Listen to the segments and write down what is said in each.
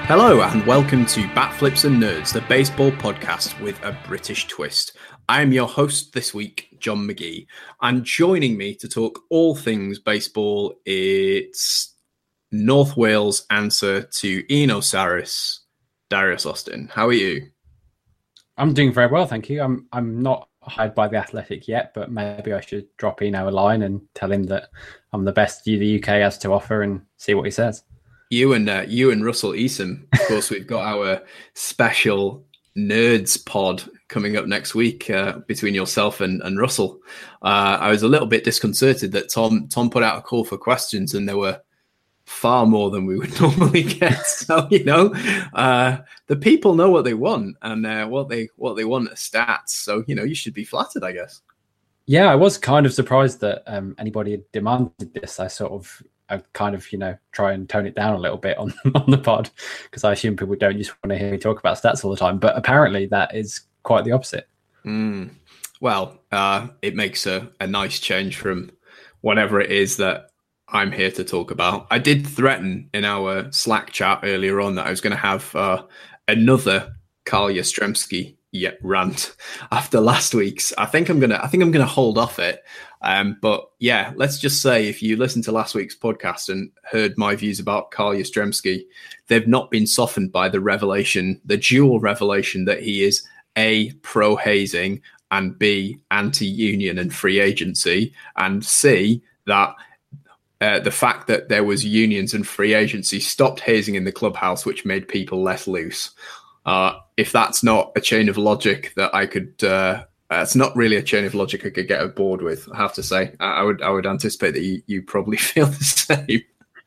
Hello and welcome to Bat Flips and Nerds, the baseball podcast with a British twist. I am your host this week, John McGee, and joining me to talk all things baseball, it's North Wales' answer to Ian Osiris, Darius Austin. How are you? I'm doing very well, thank you. I'm not hired by The Athletic yet, but maybe I should drop Eno a line and tell him that I'm the best the UK has to offer and see what he says. You and Russell Easom. Of course, we've got our special Nerds pod coming up next week between yourself and Russell. I was a little bit disconcerted that Tom put out a call for questions and there were far more than we would normally get. So, the people know what they want and what they want are stats. So, you should be flattered, I guess. Yeah, I was kind of surprised that anybody had demanded this. I try and tone it down a little bit on the pod because I assume people don't just want to hear me talk about stats all the time. But apparently that is quite the opposite. Well, it makes a nice change from whatever it is that I'm here to talk about. I did threaten in our Slack chat earlier on that I was going to have another Carl Yastrzemski rant after last week's. I think I'm gonna hold off it. But yeah, let's just say if you listened to last week's podcast and heard my views about Carl Yastrzemski, they've not been softened by the dual revelation that he is A, pro-hazing, and B, anti-union and free agency, and C, that the fact that there was unions and free agency stopped hazing in the clubhouse, which made people less loose. If that's not a chain of logic that I could, it's not really a chain of logic I could get aboard with, I have to say. I would anticipate that you probably feel the same.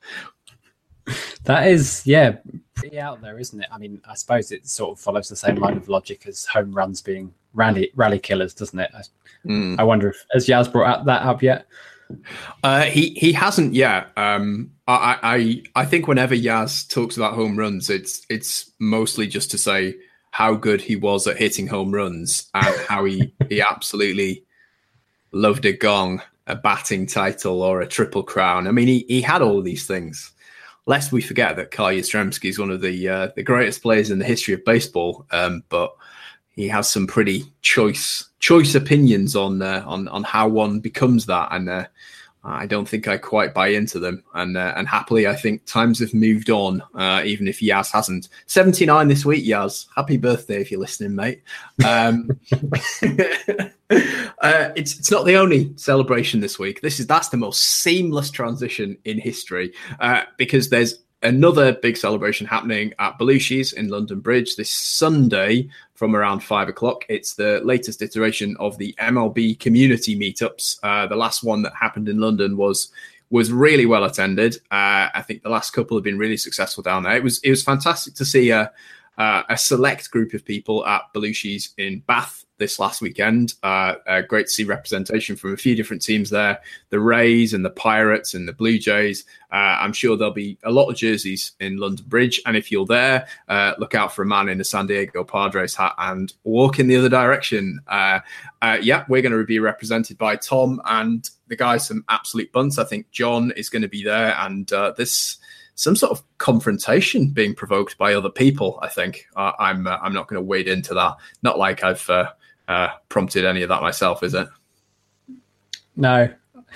That is, pretty out there, isn't it? I mean, I suppose it sort of follows the same line of logic as home runs being rally killers, doesn't it? I wonder if has Yaz brought that up yet? He hasn't yet. I think whenever Yaz talks about home runs, it's mostly just to say how good he was at hitting home runs and how he absolutely loved a gong, a batting title, or a triple crown. I mean, he had all of these things. Lest we forget that Carl Yastrzemski is one of the greatest players in the history of baseball, but he has some pretty choice opinions on how one becomes that, and I don't think I quite buy into them. And happily, I think times have moved on, even if Yaz hasn't. 79 this week, Yaz. Happy birthday if you're listening, mate. It's not the only celebration this week. That's the most seamless transition in history because there's another big celebration happening at Belushi's in London Bridge this Sunday from around 5:00. It's the latest iteration of the MLB community meetups. The last one that happened in London was really well attended. I think the last couple have been really successful down there. It was fantastic to see a select group of people at Belushi's in Bath this last weekend. Great to see representation from a few different teams there, the Rays and the Pirates and the Blue Jays. I'm sure there'll be a lot of jerseys in London Bridge. And if you're there, look out for a man in a San Diego Padres hat and walk in the other direction. We're going to be represented by Tom and the guys from Absolute Bunts. I think John is going to be there, and this some sort of confrontation being provoked by other people. I think I'm not going to wade into that. Not like I've prompted any of that myself, is it? No.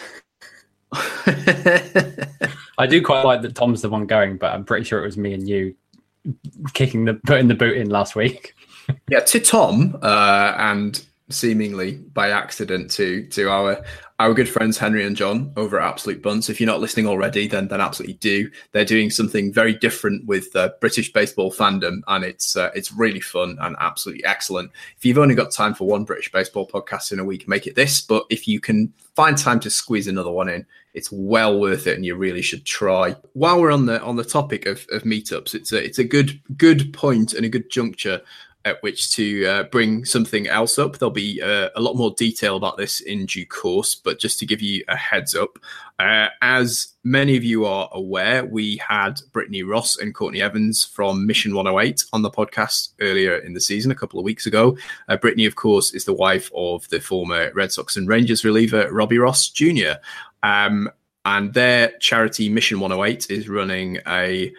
I do quite like that Tom's the one going, but I'm pretty sure it was me and you putting the boot in last week. Yeah, to Tom, and seemingly by accident to our good friends Henry and John over at Absolute Bunts. If you're not listening already, then absolutely do. They're doing something very different with British baseball fandom, and it's really fun and absolutely excellent. If you've only got time for one British baseball podcast in a week, make it this. But if you can find time to squeeze another one in, it's well worth it, and you really should try. While we're on the topic of meetups, it's a good point and a good juncture at which to bring something else up. There'll be a lot more detail about this in due course, but just to give you a heads up, as many of you are aware, we had Brittany Ross and Courtney Evans from Mission 108 on the podcast earlier in the season, a couple of weeks ago. Brittany, of course, is the wife of the former Red Sox and Rangers reliever, Robbie Ross Jr. And their charity, Mission 108, is running a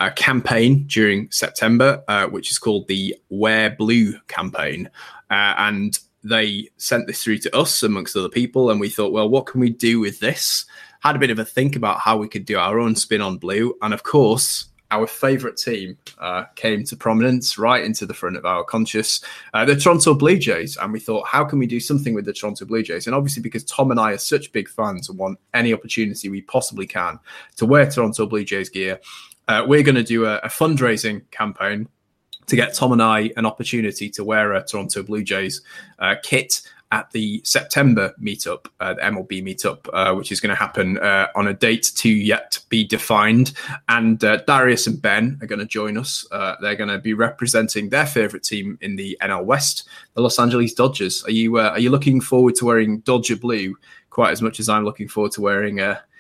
a campaign during September, which is called the Wear Blue campaign. And they sent this through to us amongst other people. And we thought, well, what can we do with this? Had a bit of a think about how we could do our own spin on blue. And of course, our favourite team came to prominence right into the front of our conscious, the Toronto Blue Jays. And we thought, how can we do something with the Toronto Blue Jays? And obviously, because Tom and I are such big fans and want any opportunity we possibly can to wear Toronto Blue Jays gear, we're going to do a fundraising campaign to get Tom and I an opportunity to wear a Toronto Blue Jays kit at the September meetup, the MLB meetup, which is going to happen on a date to yet be defined. And Darius and Ben are going to join us. They're going to be representing their favorite team in the NL West, the Los Angeles Dodgers. Are you looking forward to wearing Dodger blue quite as much as I'm looking forward to wearing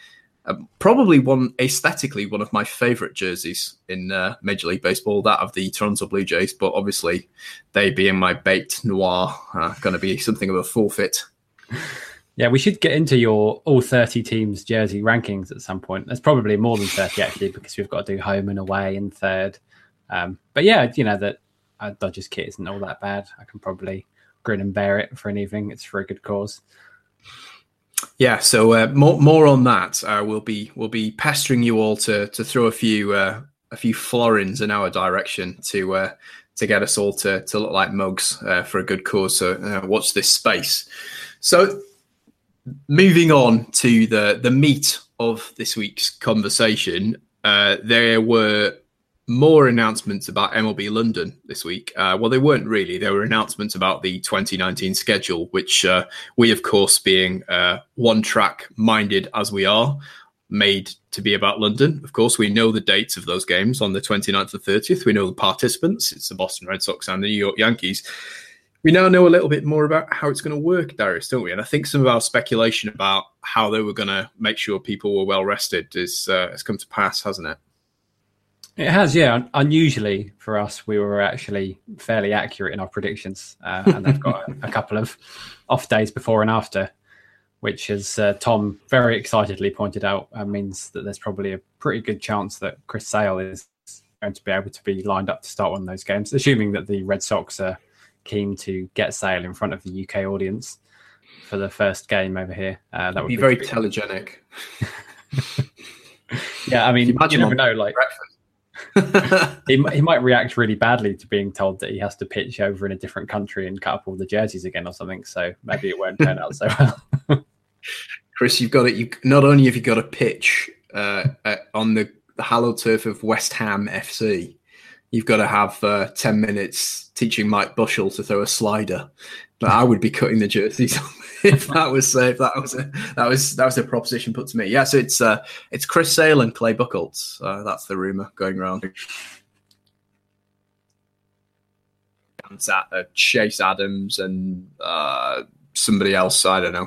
probably aesthetically one of my favorite jerseys in Major League Baseball, that of the Toronto Blue Jays, but obviously they being my bête noire going to be something of a forfeit. Yeah, we should get into your all 30 teams jersey rankings at some point. There's probably more than 30 actually, because we've got to do home and away in third. But yeah, that Dodgers kit isn't all that bad. I can probably grin and bear it for an evening. It's for a good cause. Yeah, so more on that. We'll be pestering you all to throw a few florins in our direction to get us all to look like mugs for a good cause. So watch this space. So moving on to the meat of this week's conversation, there were more announcements about MLB London this week. Well, they weren't really. There were announcements about the 2019 schedule, which we, of course, being one-track minded as we are, made to be about London. Of course, we know the dates of those games on the 29th and 30th. We know the participants. It's the Boston Red Sox and the New York Yankees. We now know a little bit more about how it's going to work, Darius, don't we? And I think some of our speculation about how they were going to make sure people were well rested has come to pass, hasn't it? It has, yeah. Unusually for us, we were actually fairly accurate in our predictions. And they've got a couple of off days before and after, which, as Tom very excitedly pointed out, means that there's probably a pretty good chance that Chris Sale is going to be able to be lined up to start one of those games, assuming that the Red Sox are keen to get Sale in front of the UK audience for the first game over here. That would be very telegenic. Yeah, I mean, you never know. Like, he might react really badly to being told that he has to pitch over in a different country and cut up all the jerseys again or something. So maybe it won't turn out so well. Chris, you've got it. You not only have you got to pitch on the hallowed turf of West Ham FC, you've got to have 10 minutes teaching Mike Bushell to throw a slider. But I would be cutting the jerseys if that was a proposition put to me. Yeah, so it's Chris Sale and Clay Buchholz. That's the rumor going around. Chase Adams and somebody else. I don't know.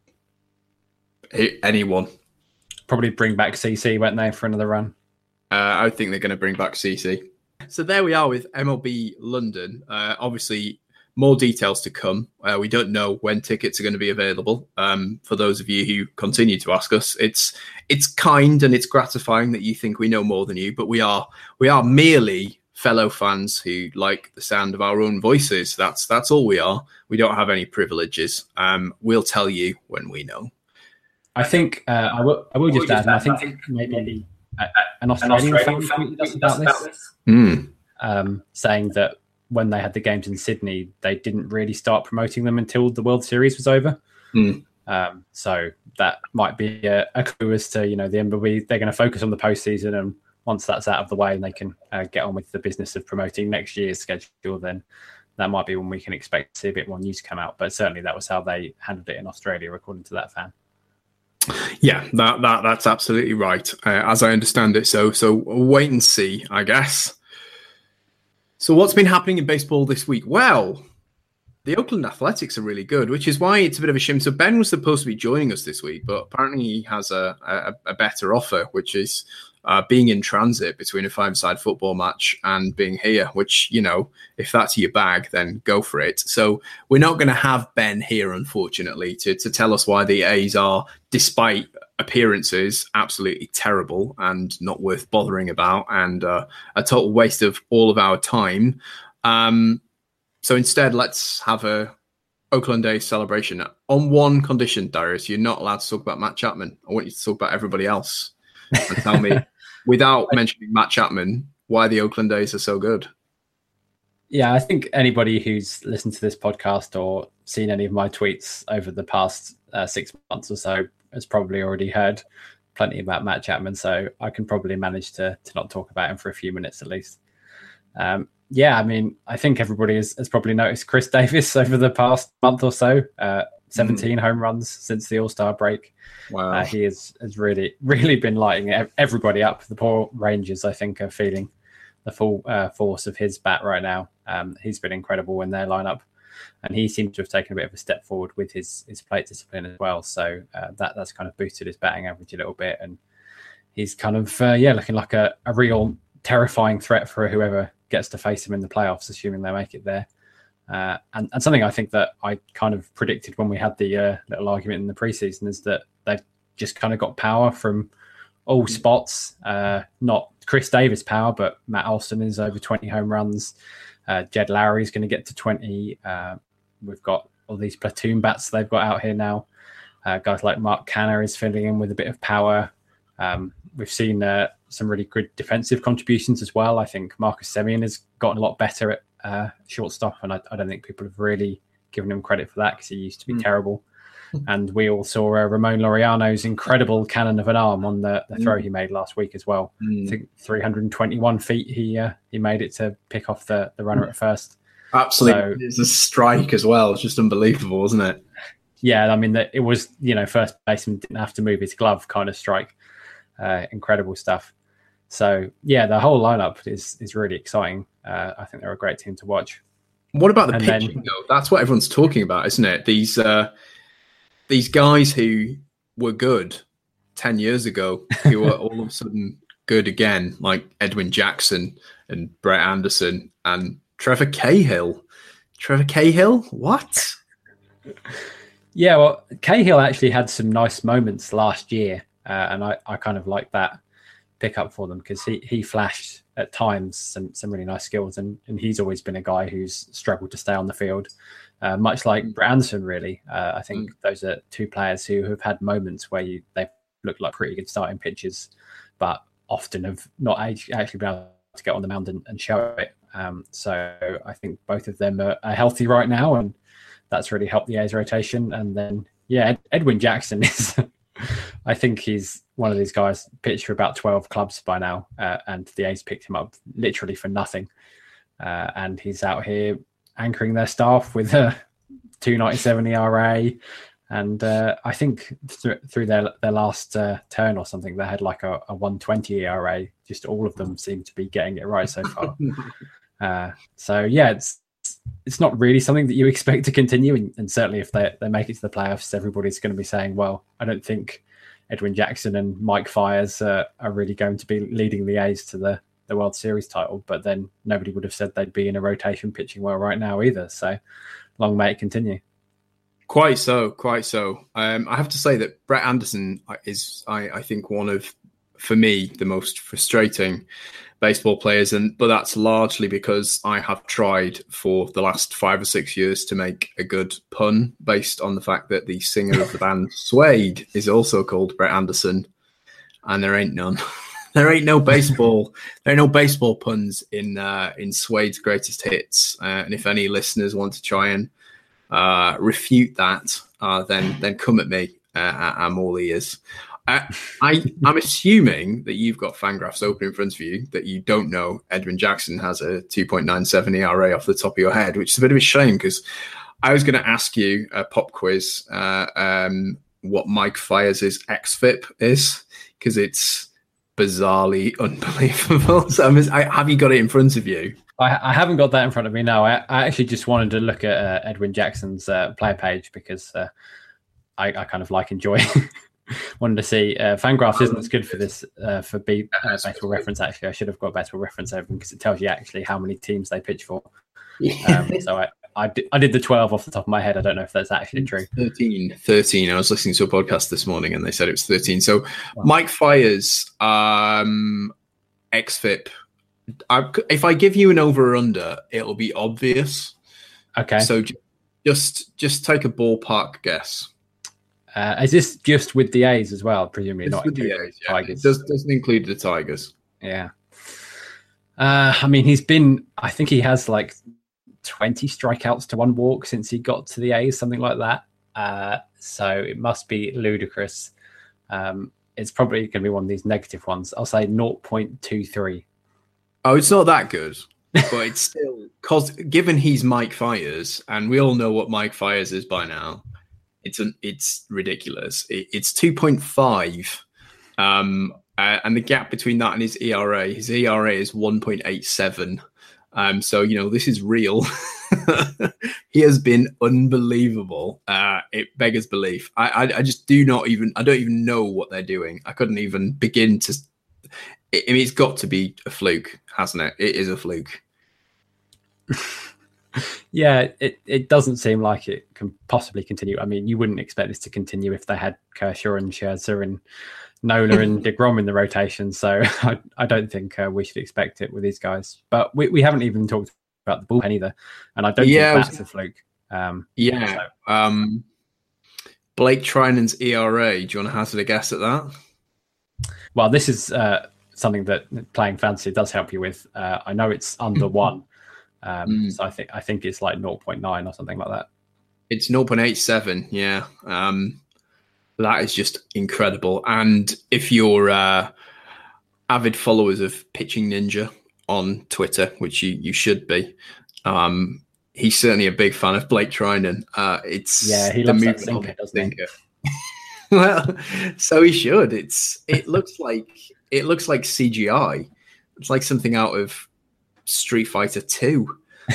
Anyone. Probably bring back CC, won't they, for another run? I think they're going to bring back CC. So there we are with MLB London. Obviously, more details to come. We don't know when tickets are going to be available. For those of you who continue to ask us, it's kind and it's gratifying that you think we know more than you, but we are merely fellow fans who like the sound of our own voices. That's all we are. We don't have any privileges. We'll tell you when we know. I think I will just add, and I think maybe an Australian fan tweeted us about this, saying that when they had the games in Sydney, they didn't really start promoting them until the World Series was over. So that might be a clue as to, the MLB, they're going to focus on the postseason, and once that's out of the way and they can get on with the business of promoting next year's schedule, then that might be when we can expect to see a bit more news come out. But certainly that was how they handled it in Australia, according to that fan. Yeah, that's absolutely right, as I understand it. So wait and see, I guess. So what's been happening in baseball this week? Well, the Oakland Athletics are really good, which is why it's a bit of a shame. So Ben was supposed to be joining us this week, but apparently he has a better offer, which is being in transit between a five-side football match and being here, which, if that's your bag, then go for it. So we're not going to have Ben here, unfortunately, to tell us why the A's are, despite appearances, absolutely terrible and not worth bothering about, and a total waste of all of our time. So instead, let's have a Oakland A's celebration on one condition, Darius. You're not allowed to talk about Matt Chapman. I want you to talk about everybody else and tell me, without mentioning Matt Chapman, why the Oakland A's are so good. Yeah, I think anybody who's listened to this podcast or seen any of my tweets over the past 6 months or so has probably already heard plenty about Matt Chapman, so I can probably manage to not talk about him for a few minutes at least. Yeah, I mean, I think everybody has probably noticed Chris Davis over the past month or so. 17 home runs since the All-Star break. Wow. He has really, really been lighting everybody up. The poor Rangers, I think, are feeling the full force of his bat right now. He's been incredible in their lineup, and he seems to have taken a bit of a step forward with his plate discipline as well. So that's kind of boosted his batting average a little bit, and he's kind of looking like a real terrifying threat for whoever gets to face him in the playoffs, assuming they make it there. And something I think that I kind of predicted when we had the little argument in the preseason is that they've just kind of got power from all spots. Not Chris Davis power, but Matt Olson is over 20 home runs. Jed Lowry is going to get to 20. We've got all these platoon bats they've got out here now. Guys like Mark Canha is filling in with a bit of power. We've seen some really good defensive contributions as well. I think Marcus Semien has gotten a lot better at shortstop, and I don't think people have really given him credit for that because he used to be terrible. And we all saw Ramon Laureano's incredible cannon of an arm on the throw he made last week as well. I think 321 feet he made it to pick off the runner at first. Absolutely. It's a strike as well. It's just unbelievable, wasn't it? Yeah, I mean, it was, first baseman didn't have to move his glove kind of strike. Incredible stuff. So, yeah, the whole lineup is really exciting. I think they're a great team to watch. What about the pitching, though? That's what everyone's talking about, isn't it? These guys who were good 10 years ago, who are all of a sudden good again, like Edwin Jackson and Brett Anderson and Trevor Cahill. Trevor Cahill? What? Yeah, well, Cahill actually had some nice moments last year, and I kind of like that pickup for them because he flashed at times some really nice skills, and he's always been a guy who's struggled to stay on the field, much like Brett Anderson, really. I think those are two players who have had moments where they've looked like pretty good starting pitchers, but often have not actually been able to get on the mound and show it. So I think both of them are healthy right now, and that's really helped the A's rotation. And then, yeah, Edwin Jackson is, I think he's one of these guys pitched for about 12 clubs by now, and the A's picked him up literally for nothing. And he's out here anchoring their staff with a 2.97 ERA. And I think through their last turn or something, they had like a 1.20 ERA. Just all of them seem to be getting it right so far. So, yeah, it's not really something that you expect to continue. And certainly if they make it to the playoffs, everybody's going to be saying, well, I don't think Edwin Jackson and Mike Fiers are really going to be leading the A's to the World Series title. But then nobody would have said they'd be in a rotation pitching well right now either. So long may it continue. Quite so. I have to say that Brett Anderson is, I think, one of, for me, the most frustrating baseball players, but that's largely because I have tried for the last 5 or 6 years to make a good pun based on the fact that the singer of the band Suede is also called Brett Anderson, and there ain't none. There ain't no baseball. There ain't no baseball puns in Suede's greatest hits. And if any listeners want to try and refute that, then come at me. I'm all ears. I'm assuming that you've got Fangraphs open in front of you, that you don't know Edwin Jackson has a 2.97 ERA off the top of your head, which is a bit of a shame because I was going to ask you a pop quiz what Mike Fiers' xFIP is, because it's bizarrely unbelievable. So have you got it in front of you? I haven't got that in front of me now. I actually just wanted to look at Edwin Jackson's player page because I kind of like enjoying wanted to see. Fangraphs isn't as good for this for Baseball Reference. Actually, I should have got Baseball Reference open because it tells you actually how many teams they pitch for. So I did the 12 off the top of my head. I don't know if that's actually true. 13. I was listening to a podcast this morning and they said it was 13. So Mike Fiers, xFIP. If I give you an over or under, it'll be obvious. Okay. So just take a ballpark guess. Is this just with the A's as well? Presumably not with the A's. Yeah. Tigers. It doesn't include the Tigers. Yeah. I mean, I think he has like 20 strikeouts to 1 walk since he got to the A's, something like that. So it must be ludicrous. It's probably going to be one of these negative ones. I'll say 0.23. Oh, it's not that good, but it's still, because given he's Mike Fiers, and we all know what Mike Fiers is by now, it's ridiculous. It's 2.5. And the gap between that and his ERA is 1.87. So, this is real. He has been unbelievable. It beggars belief. I just I don't even know what they're doing. I couldn't even begin to. I mean, it's got to be a fluke, hasn't it? It is a fluke. Yeah, it doesn't seem like it can possibly continue. I mean, you wouldn't expect this to continue if they had Kershaw and Scherzer and Nola and DeGrom in the rotation. So I don't think we should expect it with these guys. But we haven't even talked about the bullpen either. And I don't think that's a fluke. Blake Trinan's ERA, do you want to hazard a guess at that? Well, this is something that playing fantasy does help you with. I know it's under 1. So I think it's like 0.9 or something like that. It's 0.87, yeah. That is just incredible. And if you're avid followers of Pitching Ninja on Twitter, which you should be, he's certainly a big fan of Blake Trinan. He loves that sinker, doesn't he? Well, so he should. It looks like CGI. It's like something out of Street Fighter 2.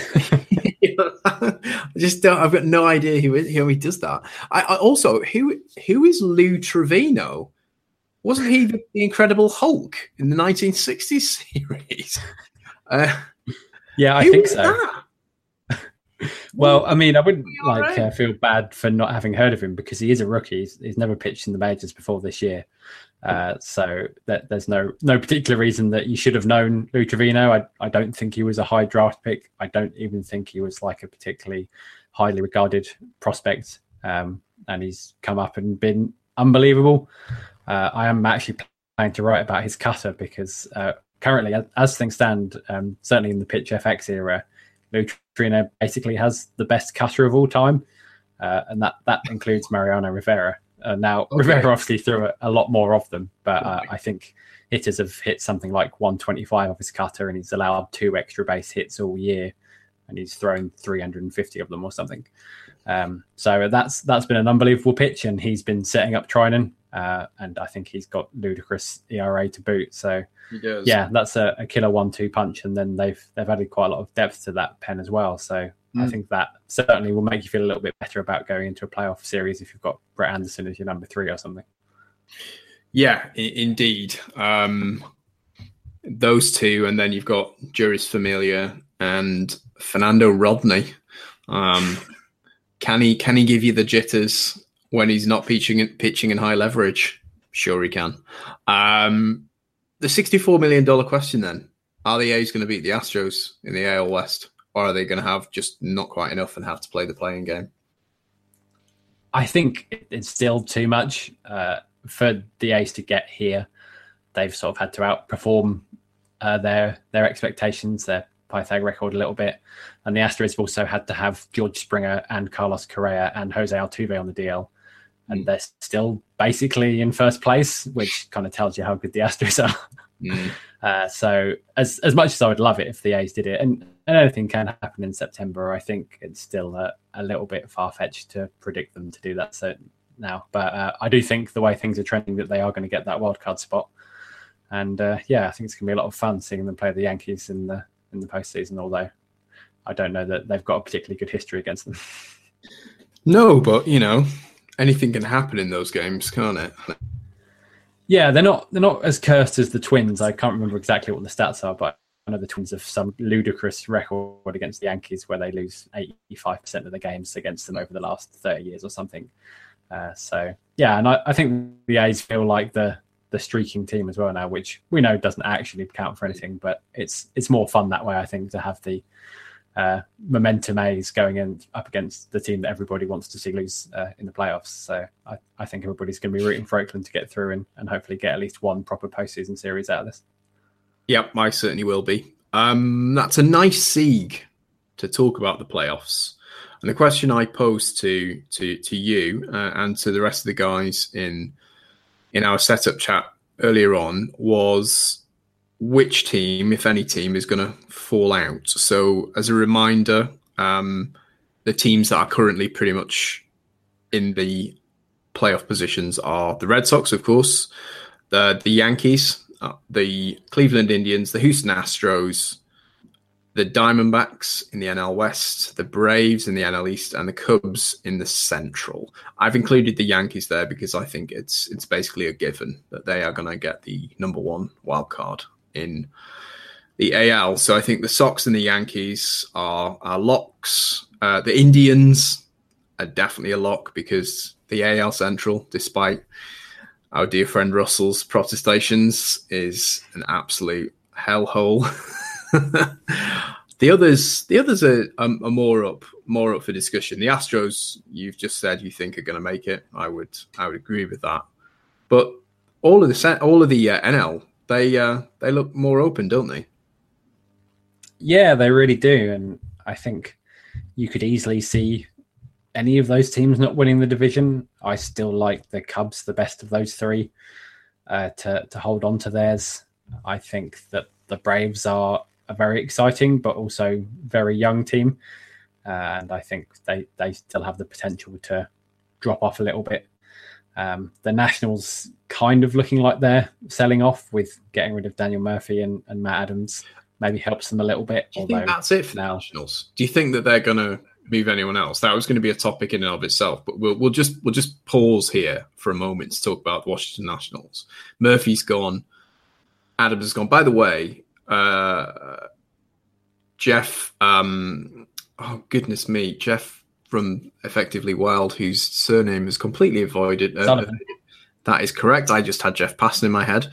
I've got no idea who he does that. I also, who is Lou Trevino? Wasn't he the Incredible Hulk in the 1960s series? Yeah, I think so. Well, I mean, I wouldn't feel bad for not having heard of him because he is a rookie. He's never pitched in the majors before this year. So there's no particular reason that you should have known Lou Trevino. I don't think he was a high draft pick. I don't even think he was like a particularly highly regarded prospect. And he's come up and been unbelievable. I am actually planning to write about his cutter because currently, as things stand, certainly in the Pitch FX era, Lou Trevino basically has the best cutter of all time. And that includes Mariano Rivera. Rivera obviously threw a lot more of them, but I think hitters have hit something like 125 off his cutter, and he's allowed 2 extra base hits all year, and he's thrown 350 of them or something. So that's been an unbelievable pitch, and he's been setting up Trinan, and I think he's got ludicrous ERA to boot. So yeah, that's a killer 1-2 punch, and then they've added quite a lot of depth to that pen as well. So I think that certainly will make you feel a little bit better about going into a playoff series if you've got Brett Anderson as your number 3 or something. Yeah, indeed. Those two, and then you've got Juris Familia and Fernando Rodney. Can he give you the jitters when he's not pitching in high leverage? Sure he can. The $64 million question then, are the A's going to beat the Astros in the AL West? Or are they going to have just not quite enough and have to play the playing game? I think it's still too much for the A's to get here. They've sort of had to outperform their expectations, their Pythag record a little bit. And the Astros have also had to have George Springer and Carlos Correa and Jose Altuve on the DL. And they're still basically in first place, which kind of tells you how good the Astros are. So as much as I would love it if the A's did it, and anything can happen in September, I think it's still a little bit far-fetched to predict them to do that now. But I do think the way things are trending that they are going to get that wildcard spot. And I think it's going to be a lot of fun seeing them play the Yankees in the postseason, although I don't know that they've got a particularly good history against them. No, but, anything can happen in those games, can't it? Yeah, they're not as cursed as the Twins. I can't remember exactly what the stats are, but I know the Twins have some ludicrous record against the Yankees where they lose 85% of the games against them over the last 30 years or something. So yeah, and I think the A's feel like the streaking team as well now, which we know doesn't actually count for anything, but it's more fun that way, I think, to have the momentum A's going in up against the team that everybody wants to see lose in the playoffs. So I think everybody's going to be rooting for Oakland to get through and hopefully get at least one proper postseason series out of this. Yep, I certainly will be. That's a nice segue to talk about the playoffs. And the question I posed to you and to the rest of the guys in our setup chat earlier on was which team, if any team, is going to fall out. So as a reminder, the teams that are currently pretty much in the playoff positions are the Red Sox, of course, the Yankees, the Cleveland Indians, the Houston Astros, the Diamondbacks in the NL West, the Braves in the NL East, and the Cubs in the Central. I've included the Yankees there because I think it's basically a given that they are going to get the number one wild card in the AL. So I think the Sox and the Yankees are locks. The Indians are definitely a lock because the AL Central, despite our dear friend Russell's protestations, is an absolute hellhole. The others are more up for discussion. The Astros, you've just said you think are going to make it. I would agree with that. But all of the NL, they look more open, don't they? Yeah, they really do, and I think you could easily see any of those teams not winning the division. I still like the Cubs, the best of those three, to hold on to theirs. I think that the Braves are a very exciting but also very young team, and I think they still have the potential to drop off a little bit. The Nationals kind of looking like they're selling off with getting rid of Daniel Murphy and Matt Adams. Maybe helps them a little bit. Do you think that's it for the Nationals? Do you think that they're going to move anyone else? That was going to be a topic in and of itself, but we'll just pause here for a moment to talk about the Washington Nationals. Murphy's gone. Adams is gone. By the way, Jeff, oh goodness me, Jeff from Effectively Wild, whose surname is completely avoided. That is correct. I just had Jeff Passan in my head.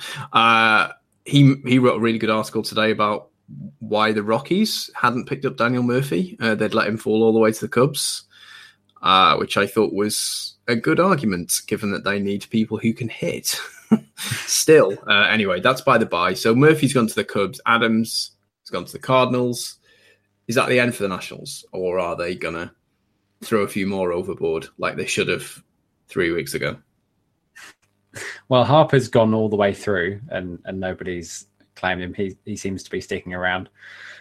He wrote a really good article today about why the Rockies hadn't picked up Daniel Murphy. They'd let him fall all the way to the Cubs, which I thought was a good argument, given that they need people who can hit. Still, anyway, that's by the by. So Murphy's gone to the Cubs. Adams has gone to the Cardinals. Is that the end for the Nationals, or are they going to throw a few more overboard like they should have 3 weeks ago? Well, Harper's gone all the way through, and nobody's claimed him. He seems to be sticking around.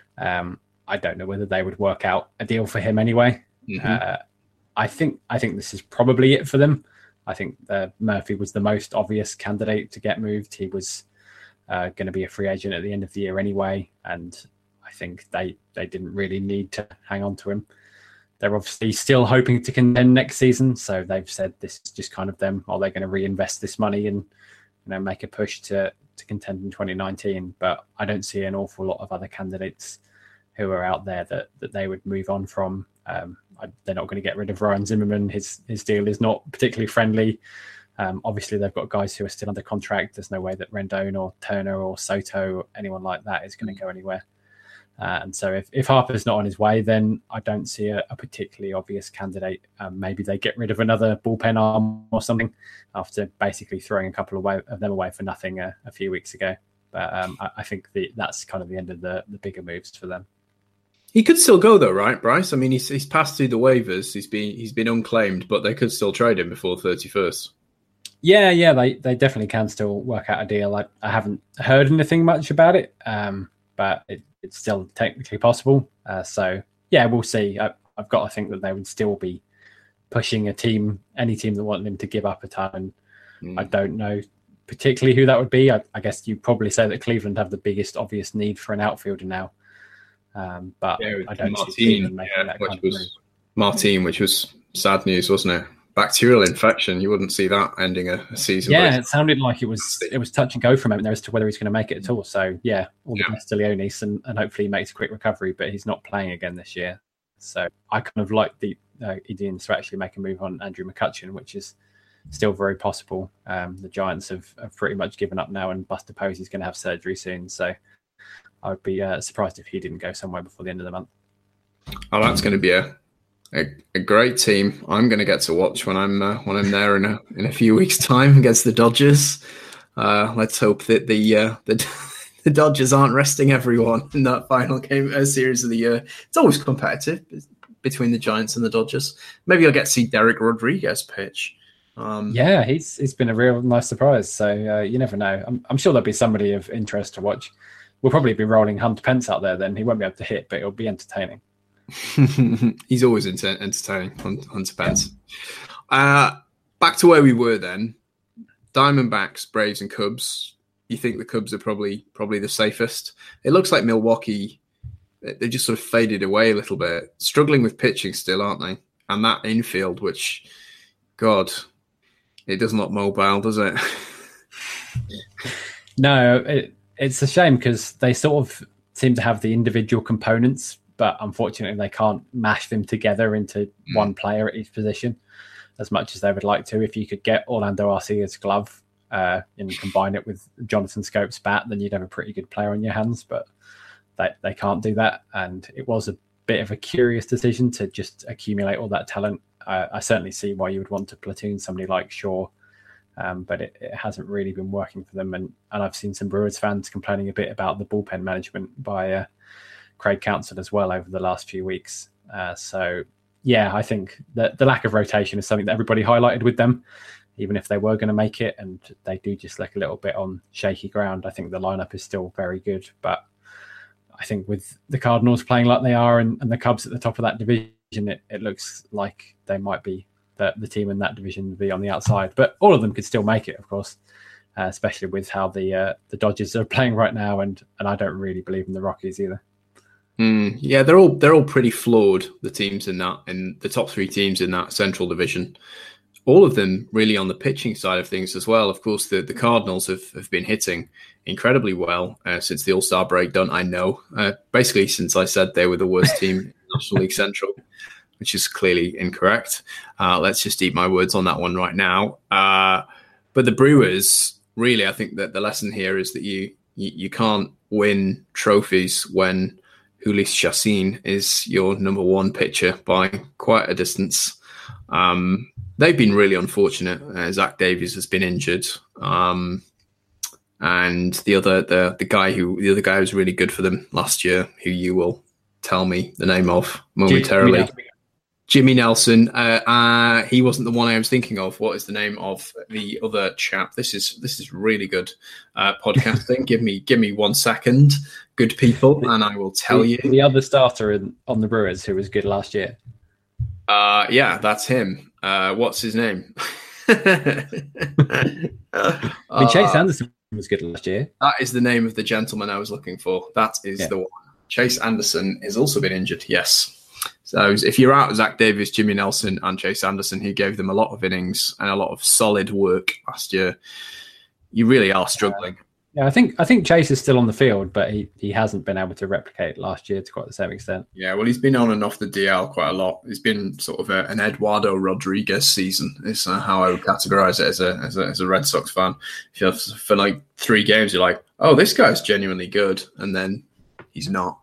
I don't know whether they would work out a deal for him anyway. Mm-hmm. I think this is probably it for them. I think Murphy was the most obvious candidate to get moved. He was going to be a free agent at the end of the year anyway, and I think they didn't really need to hang on to him. They're obviously still hoping to contend next season, so they've said this is just kind of them. Are they going to reinvest this money and make a push to contend in 2019? But I don't see an awful lot of other candidates who are out there that they would move on from. They're not going to get rid of Ryan Zimmerman. His deal is not particularly friendly. Obviously, they've got guys who are still under contract. There's no way that Rendon or Turner or Soto or anyone like that is going to go anywhere. And so if Harper's not on his way, then I don't see a particularly obvious candidate. Maybe they get rid of another bullpen arm or something after basically throwing a couple of them away for nothing a few weeks ago. But I think that's kind of the end of the bigger moves for them. He could still go though, right, Bryce? I mean, he's passed through the waivers. He's been unclaimed, but they could still trade him before the 31st. Yeah, they definitely can still work out a deal. I haven't heard anything much about it, but it's still technically possible. So yeah, we'll see. I've got to think that they would still be pushing any team that wanted him to give up a ton. I don't know particularly who that would be. I guess you'd probably say that Cleveland have the biggest obvious need for an outfielder now. But yeah, I don't see Cleveland making that kind of move. Martin, which was sad news, wasn't it? bacterial infection. You wouldn't see that ending a season. Yeah, it sounded like it was touch and go from him as to whether he's going to make it at all. So yeah, all the best to Leonis, and hopefully he makes a quick recovery. But he's not playing again this year. So I kind of like the Indians to actually make a move on Andrew McCutcheon, which is still very possible. The Giants have pretty much given up now, and Buster Posey's going to have surgery soon. So I would be surprised if he didn't go somewhere before the end of the month. Oh, that's going to be a great team. I'm going to get to watch when I'm there in a few weeks' time against the Dodgers. Let's hope that the Dodgers aren't resting everyone in that final series of the year. It's always competitive between the Giants and the Dodgers. Maybe I'll get to see Derek Rodriguez pitch. Yeah, he's been a real nice surprise. So you never know. I'm sure there'll be somebody of interest to watch. We'll probably be rolling Hunter Pence out there then. He won't be able to hit, but it'll be entertaining. He's always entertaining, Hunter Pence. Back to where we were then. Diamondbacks, Braves, and Cubs. You think the Cubs are probably the safest? It looks like Milwaukee, they just sort of faded away a little bit. Struggling with pitching still, aren't they? And that infield, which, God, it does not mobile, does it? No, it's a shame because they sort of seem to have the individual components, but unfortunately they can't mash them together into one player at each position as much as they would like to. If you could get Orlando Arcia's glove and combine it with Jonathan Scope's bat, then you'd have a pretty good player on your hands, but they can't do that. And it was a bit of a curious decision to just accumulate all that talent. I certainly see why you would want to platoon somebody like Shaw, but it hasn't really been working for them. And I've seen some Brewers fans complaining a bit about the bullpen management by Craig Counsell as well over the last few weeks. So, yeah, I think that the lack of rotation is something that everybody highlighted with them, even if they were going to make it, and they do just look a little bit on shaky ground. I think the lineup is still very good, but I think with the Cardinals playing like they are and the Cubs at the top of that division, it looks like they might be the team in that division be on the outside. But all of them could still make it, of course, especially with how the Dodgers are playing right now, and I don't really believe in the Rockies either. Yeah, they're all pretty flawed, the teams in the top three teams in that Central Division. All of them really on the pitching side of things as well. Of course, the Cardinals have been hitting incredibly well since the All-Star break done, I know. Basically, since I said they were the worst team in National League Central, which is clearly incorrect. Let's just eat my words on that one right now. But the Brewers, really, I think that the lesson here is that you can't win trophies when Jhoulys Chacín is your number one pitcher by quite a distance. They've been really unfortunate. Zach Davies has been injured, and the other guy who was really good for them last year, who you will tell me the name of momentarily, Jimmy Nelson. He wasn't the one I was thinking of. What is the name of the other chap? This is really good podcasting. give me 1 second, good people, and I will tell you. The other starter on the Brewers who was good last year. Yeah, that's him. What's his name? Chase Anderson was good last year. That is the name of the gentleman I was looking for. That is the one. Chase Anderson has also been injured, yes. So if you're out Zach Davies, Jimmy Nelson, and Chase Anderson, who gave them a lot of innings and a lot of solid work last year, you really are struggling. Yeah, I think Chase is still on the field, but he hasn't been able to replicate last year to quite the same extent. Yeah, well, he's been on and off the DL quite a lot. He's been sort of an Eduardo Rodriguez season, is how I would categorize it as a Red Sox fan. If you have, for like 3 games, you're like, oh, this guy's genuinely good, and then he's not.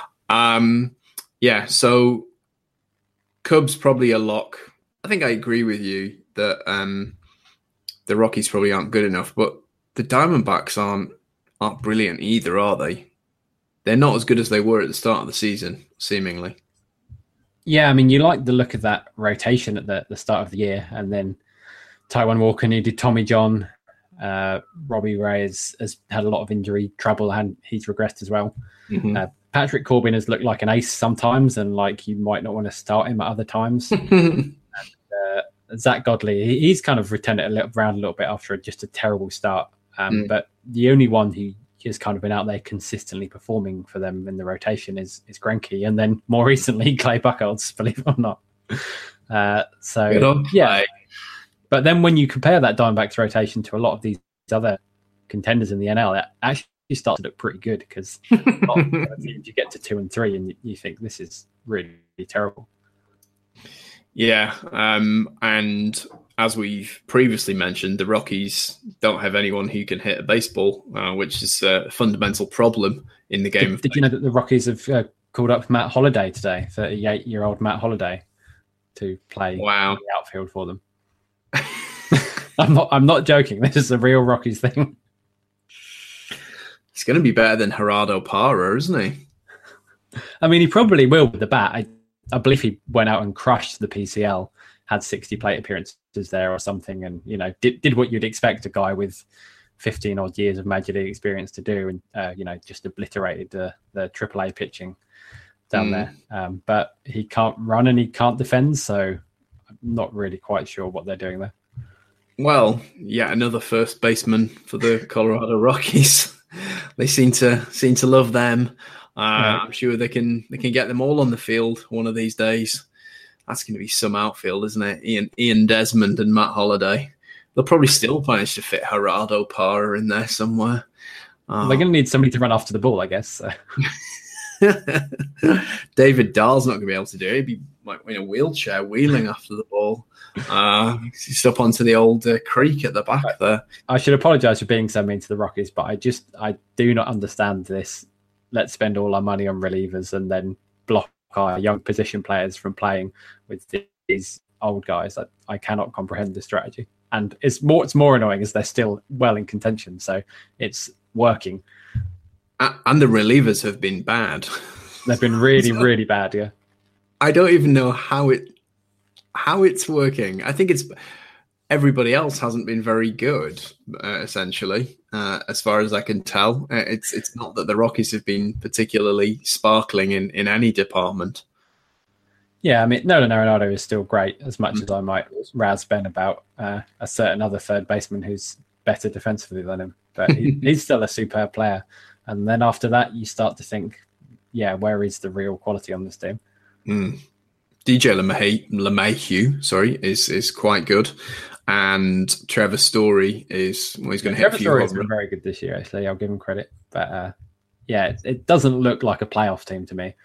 Yeah, so Cubs probably a lock. I think I agree with you that the Rockies probably aren't good enough, but the Diamondbacks aren't brilliant either, are they? They're not as good as they were at the start of the season, seemingly. Yeah, I mean, you like the look of that rotation at the start of the year, and then Taijuan Walker needed Tommy John. Robbie Ray has had a lot of injury trouble, and he's regressed as well. Mm-hmm. Patrick Corbin has looked like an ace sometimes, and like you might not want to start him at other times. And, Zach Godley, he's kind of returned it around a little bit after just a terrible start. But the only one who has kind of been out there consistently performing for them in the rotation is Greinke, and then more recently Clay Buchholz, believe it or not. So yeah, But then when you compare that Diamondbacks rotation to a lot of these other contenders in the NL, it actually starts to look pretty good because you get to 2 and 3 and you think this is really terrible. Yeah, and as we've previously mentioned, the Rockies don't have anyone who can hit a baseball, which is a fundamental problem in the game. Did you know that the Rockies have called up Matt Holliday today, 38-year-old Matt Holliday, to play in the outfield for them? I'm not joking. This is a real Rockies thing. He's going to be better than Gerardo Parra, isn't he? I mean, he probably will with the bat. I believe he went out and crushed the PCL, had 60 plate appearances there or something, and did what you'd expect a guy with 15 odd years of major league experience to do, and just obliterated the AAA pitching down there. But he can't run and he can't defend, so I'm not really quite sure what they're doing there. Well, yeah, another first baseman for the Colorado Rockies. They seem to love them. I'm sure they can get them all on the field one of these days. That's going to be some outfield, isn't it? Ian Desmond and Matt Holliday. They'll probably still manage to fit Gerardo Parra in there somewhere. They're going to need somebody to run after the ball, I guess. So. David Dahl's not going to be able to do it. He'd be like in a wheelchair wheeling after the ball. He's up onto the old creek at the back there. I should apologise for being so mean to the Rockies, but I do not understand this. Let's spend all our money on relievers and then block our young position players from playing with these old guys. I cannot comprehend this strategy. And it's more annoying as they're still well in contention, so it's working. And the relievers have been bad. They've been really, really bad, yeah. I don't even know how it's working. I think it's everybody else hasn't been very good, essentially, as far as I can tell. It's not that the Rockies have been particularly sparkling in any department. Yeah, I mean, Nolan Arenado is still great, as much as I might razz Ben about a certain other third baseman who's better defensively than him. But he's still a superb player. And then after that, you start to think, where is the real quality on this team? DJ LeMahieu, is quite good. And Trevor Story he's going to hit Trevor Story has been very good this year, actually. I'll give him credit. But it doesn't look like a playoff team to me.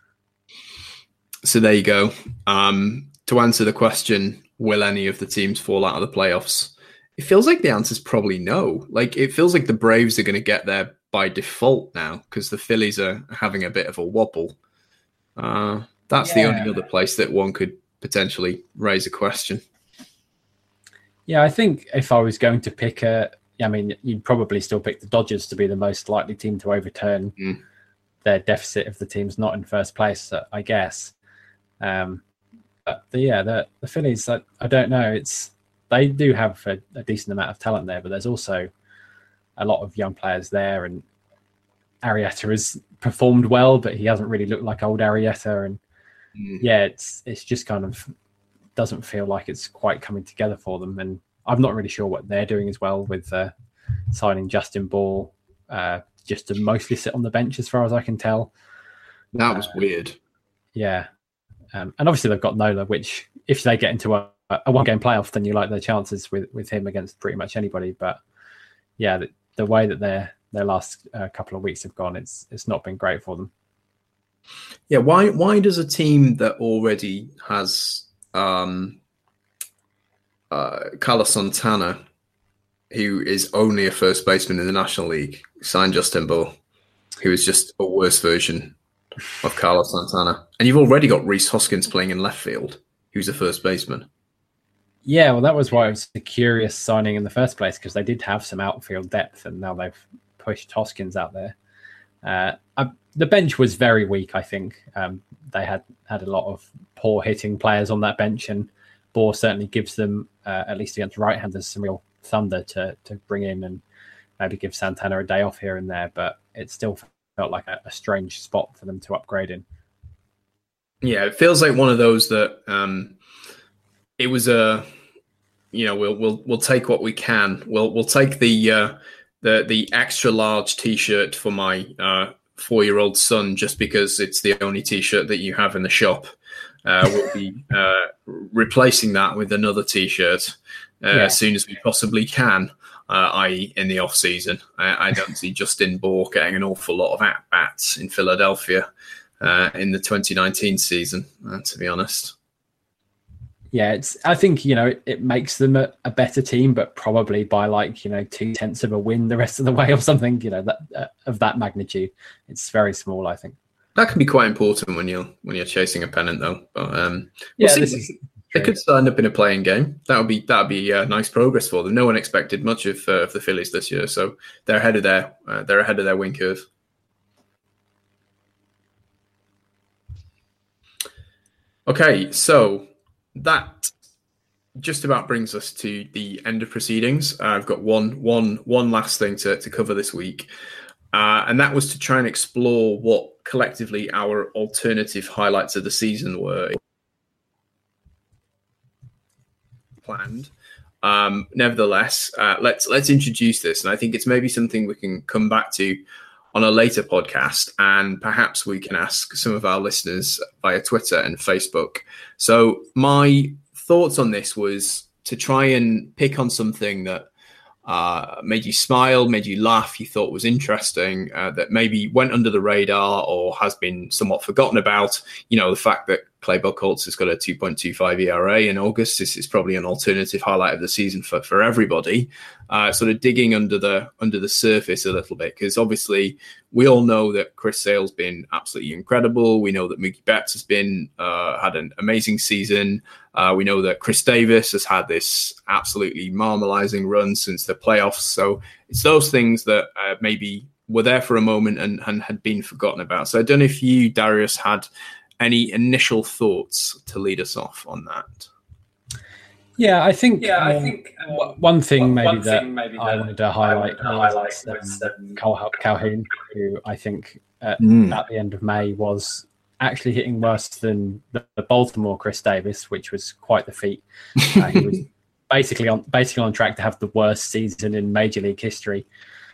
So there you go. To answer the question, will any of the teams fall out of the playoffs? It feels like the answer is probably no. Like, it feels like the Braves are going to get there by default now because the Phillies are having a bit of a wobble. That's the only other place that one could potentially raise a question. Yeah, I think if I was going to pick you'd probably still pick the Dodgers to be the most likely team to overturn their deficit if the team's not in first place, I guess. But the Phillies, I don't know. They do have a decent amount of talent there, but there's also a lot of young players there, and Arrieta has performed well, but he hasn't really looked like old Arrieta. And it's just kind of doesn't feel like it's quite coming together for them. And I'm not really sure what they're doing as well with signing Justin Ball just to mostly sit on the bench, as far as I can tell. That was weird. Yeah. And obviously they've got Nola, which if they get into a one-game playoff, then you like their chances with him against pretty much anybody. But yeah, the way that their last couple of weeks have gone, it's not been great for them. Yeah, why does a team that already has Carlos Santana, who is only a first baseman in the National League, sign Justin Ball, who is just a worse version of Carlos Santana? And you've already got Rhys Hoskins playing in left field, who's a first baseman. Yeah, well, that was why it was a curious signing in the first place, because they did have some outfield depth, and now they've pushed Hoskins out there. The bench was very weak, I think. They had a lot of poor hitting players on that bench, and Bohr certainly gives them, at least against right-handers, some real thunder to bring in and maybe give Santana a day off here and there, but it still felt like a strange spot for them to upgrade in. Yeah, it feels like one of those that it was a, we'll take what we can. We'll take the extra large T-shirt for my 4-year-old son just because it's the only T-shirt that you have in the shop. we'll be replacing that with another T-shirt as soon as we possibly can, i.e. in the off-season. I don't see Justin Bourque getting an awful lot of at-bats in Philadelphia in the 2019 season, to be honest. Yeah, I think, it makes them a better team, but probably by 0.2 of a win the rest of the way or something, that of that magnitude. It's very small, I think. That can be quite important when you're chasing a pennant, though. But they could still end up in a playing game. That would be nice progress for them. No one expected much of the Phillies this year, so they're ahead of their win curve. Okay, so that just about brings us to the end of proceedings. I've got one last thing to cover this week, and that was to try and explore what collectively our alternative highlights of the season were planned. Nevertheless, let's introduce this, and I think it's maybe something we can come back to on a later podcast, and perhaps we can ask some of our listeners via Twitter and Facebook. So my thoughts on this was to try and pick on something that made you smile, made you laugh, you thought was interesting, that maybe went under the radar or has been somewhat forgotten about. The fact that Clay Buchholz has got a 2.25 ERA in August. This is probably an alternative highlight of the season for everybody. Sort of digging under the surface a little bit, because obviously we all know that Chris Sale's been absolutely incredible. We know that Mookie Betts has been had an amazing season. We know that Chris Davis has had this absolutely marmalizing run since the playoffs. So it's those things that maybe were there for a moment and had been forgotten about. So I don't know if you, Darius, had any initial thoughts to lead us off on that. Yeah, I think one thing maybe that I wanted to highlight was Cole Calhoun, who I think at the end of May was actually hitting worse than the Baltimore Chris Davis, which was quite the feat. He was basically on track to have the worst season in Major League history.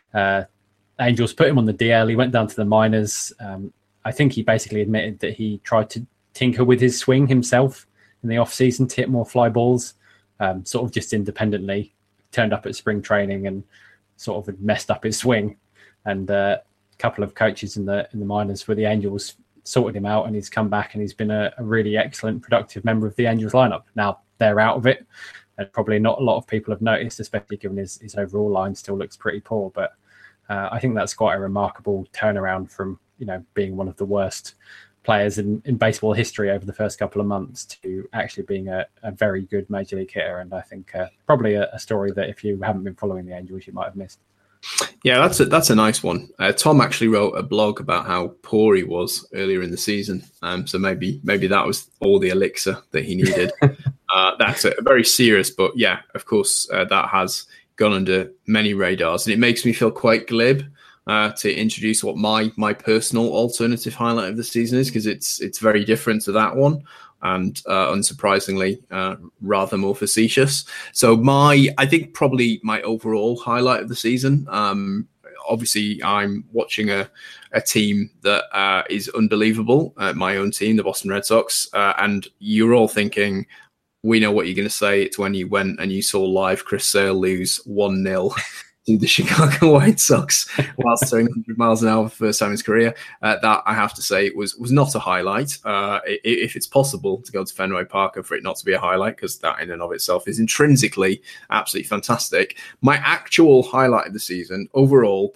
Angels put him on the DL. He went down to the minors. I think he basically admitted that he tried to tinker with his swing himself in the off-season to hit more fly balls, sort of just independently. Turned up at spring training and sort of had messed up his swing. And a couple of coaches in the minors for the Angels sorted him out, and he's come back and he's been a really excellent, productive member of the Angels lineup. Now they're out of it, and probably not a lot of people have noticed, especially given his overall line still looks pretty poor. But I think that's quite a remarkable turnaround from being one of the worst players in baseball history over the first couple of months to actually being a very good Major League hitter. And I think probably a story that if you haven't been following the Angels, you might have missed. Yeah, that's a nice one. Tom actually wrote a blog about how poor he was earlier in the season. So maybe that was all the elixir that he needed. That's a very serious, but yeah, of course, that has gone under many radars, and it makes me feel quite glib to introduce what my personal alternative highlight of the season is, because it's very different to that one, and unsurprisingly rather more facetious. So I think probably my overall highlight of the season, obviously I'm watching a team that is unbelievable, my own team, the Boston Red Sox, and you're all thinking, we know what you're going to say. It's when you went and you saw live Chris Sale lose 1-0 to the Chicago White Sox whilst throwing 100 miles an hour for the first time in his career. That, I have to say, was not a highlight. If it's possible to go to Fenway Park and for it not to be a highlight, because that in and of itself is intrinsically absolutely fantastic. My actual highlight of the season, overall,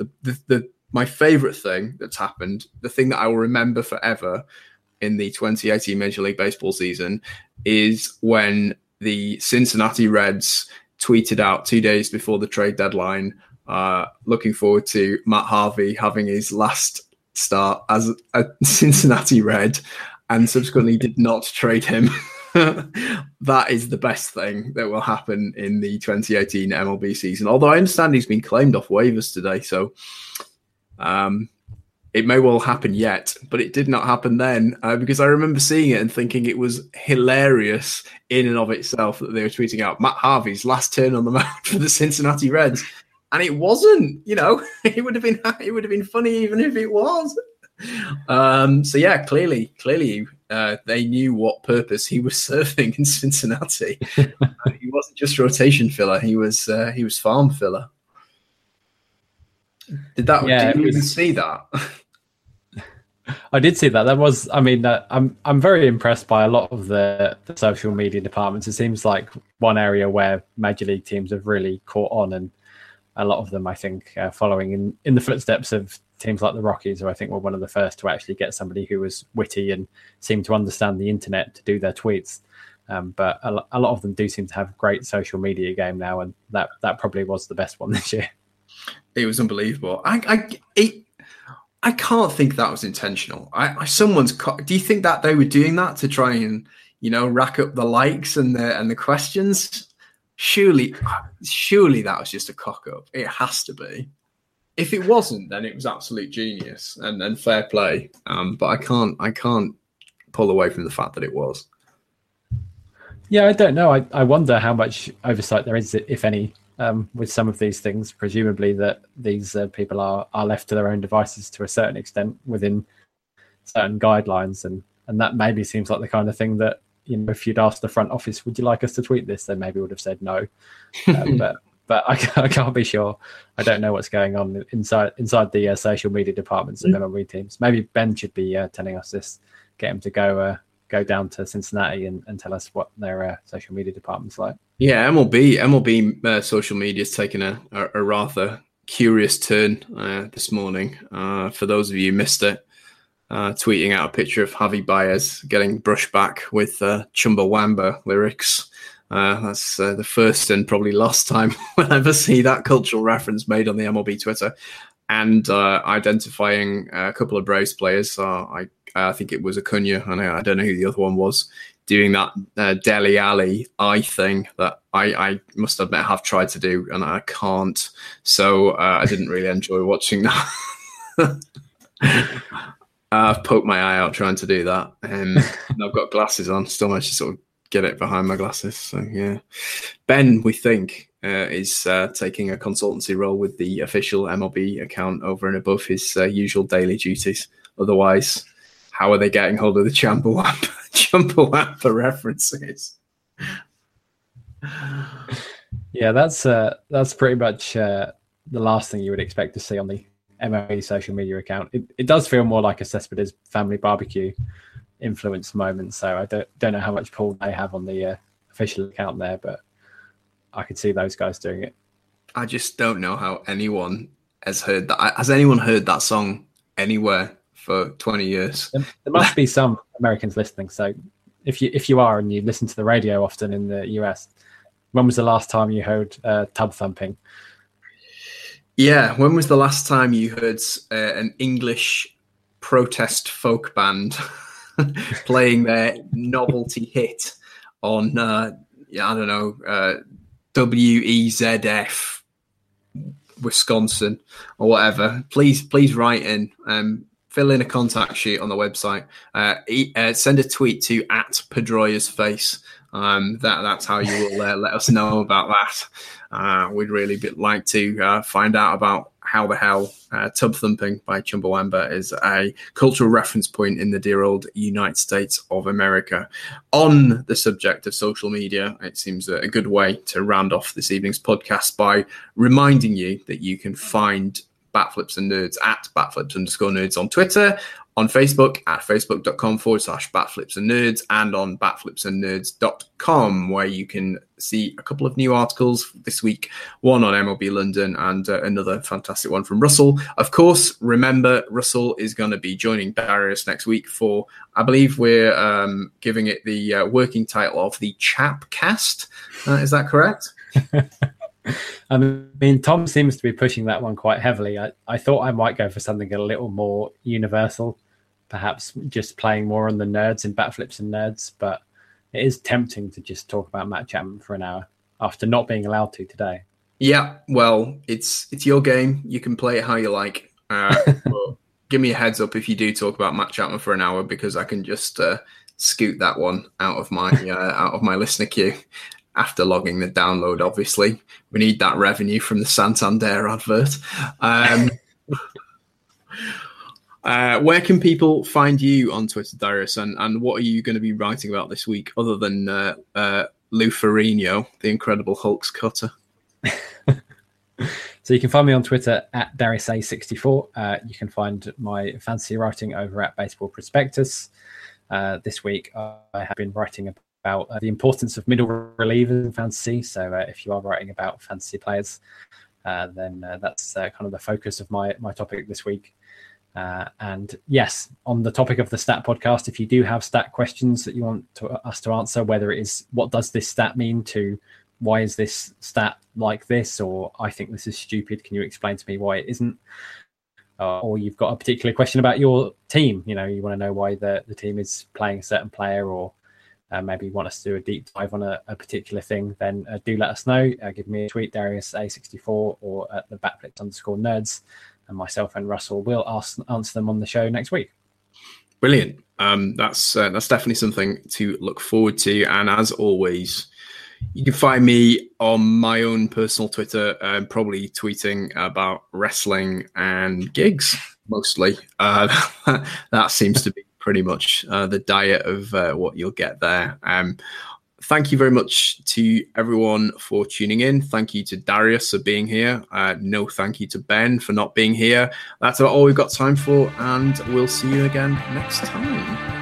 my favourite thing that's happened, the thing that I will remember forever in the 2018 Major League Baseball season, is when the Cincinnati Reds tweeted out 2 days before the trade deadline, looking forward to Matt Harvey having his last start as a Cincinnati Red, and subsequently did not trade him. That is the best thing that will happen in the 2018 MLB season. Although I understand he's been claimed off waivers today, so it may well happen yet, but it did not happen then, because I remember seeing it and thinking it was hilarious in and of itself that they were tweeting out Matt Harvey's last turn on the mound for the Cincinnati Reds, and it wasn't. It would have been funny even if it was. So yeah, clearly, they knew what purpose he was serving in Cincinnati. He wasn't just rotation filler; he was farm filler. Did you even see that? I did see that. That was, I mean, I'm very impressed by a lot of the social media departments. It seems like one area where major league teams have really caught on, and a lot of them, I think, following in the footsteps of teams like the Rockies, who I think were one of the first to actually get somebody who was witty and seemed to understand the internet to do their tweets. But a lot of them do seem to have a great social media game now, and that probably was the best one this year. It was unbelievable. I can't think that was intentional. Do you think that they were doing that to try and, rack up the likes and the questions? Surely that was just a cock up. It has to be. If it wasn't, then it was absolute genius and fair play. But I can't pull away from the fact that it was. Yeah, I don't know. I wonder how much oversight there is, if any, with some of these things. Presumably that these people are left to their own devices to a certain extent within certain guidelines, and that maybe seems like the kind of thing that, if you'd asked the front office, would you like us to tweet this, they maybe would have said no. But I can't be sure. I don't know what's going on inside the social media departments of MLB teams. Maybe Ben should be telling us this. Get him to go down to Cincinnati and tell us what their social media department's like. Yeah, MLB social media has taken a rather curious turn this morning. For those of you who missed it, tweeting out a picture of Javi Baez getting brushed back with Chumbawamba lyrics. That's the first and probably last time we'll ever see that cultural reference made on the MLB Twitter. And identifying a couple of Braves players. I think it was Acuna, and I don't know who the other one was, doing that Dele Alli eye thing that I must admit have tried to do, and I can't. So I didn't really enjoy watching that. I've poked my eye out trying to do that, and I've got glasses on. Still managed to sort of get it behind my glasses. So yeah, Ben, we think, is taking a consultancy role with the official MLB account over and above his usual daily duties. Otherwise, how are they getting hold of the Chumbawamba references? Yeah, that's pretty much the last thing you would expect to see on the MLB social media account. It does feel more like a Cespedes family barbecue influence moment. So I don't know how much pull they have on the official account there, but I could see those guys doing it. I just don't know how anyone has heard that. Has anyone heard that song anywhere for 20 years? There must be some Americans listening. So if you are and you listen to the radio often in the US, when was the last time you heard Tub Thumping? Yeah, when was the last time you heard an English protest folk band playing their novelty hit on, I don't know, WEZF Wisconsin or whatever? Please write in. Fill in a contact sheet on the website. Send a tweet to @Pedroia's face. That's how you will let us know about that. We'd really like to find out about how the hell Tub Thumping by Chumbawamba is a cultural reference point in the dear old United States of America. On the subject of social media, it seems a good way to round off this evening's podcast by reminding you that you can find Batflips and Nerds at @Batflips_nerds on Twitter, on Facebook at facebook.com/Batflips and Nerds, and on batflipsandnerds.com, where you can see a couple of new articles this week, one on MLB London and another fantastic one from Russell. Of course, remember, Russell is going to be joining Darius next week for, I believe we're giving it the working title of the Chapcast. Is that correct? I mean, Tom seems to be pushing that one quite heavily. I thought I might go for something a little more universal, perhaps just playing more on the nerds in Batflips and Nerds, but it is tempting to just talk about Matt Chapman for an hour after not being allowed to today. Yeah, well, it's your game. You can play it how you like. But give me a heads up if you do talk about Matt Chapman for an hour, because I can just scoot that one out of my listener queue. After logging the download, obviously. We need that revenue from the Santander advert. Where can people find you on Twitter, Darius? And what are you going to be writing about this week, other than Lou Ferrigno, the Incredible Hulk's cutter? So you can find me on Twitter at DariusA64. You can find my fantasy writing over at Baseball Prospectus. This week, I have been writing about the importance of middle relievers in fantasy. So if you are writing about fantasy players, then that's kind of the focus of my topic this week. And yes, on the topic of the stat podcast, if you do have stat questions that you want us to answer, whether it is what does this stat mean to why is this stat like this, or I think this is stupid, can you explain to me why it isn't? Or you've got a particular question about your team, you want to know why the team is playing a certain player, or maybe you want us to do a deep dive on a particular thing, then do let us know. Give me a tweet, DariusA64, or at the Batflips_nerds, and myself and Russell will answer them on the show next week. Brilliant. That's definitely something to look forward to. And as always, you can find me on my own personal Twitter, probably tweeting about wrestling and gigs, mostly. That seems to be pretty much the diet of what you'll get there. Thank you very much to everyone for tuning in. Thank you to Darius for being here. No thank you to Ben for not being here. That's about all we've got time for, and we'll see you again next time.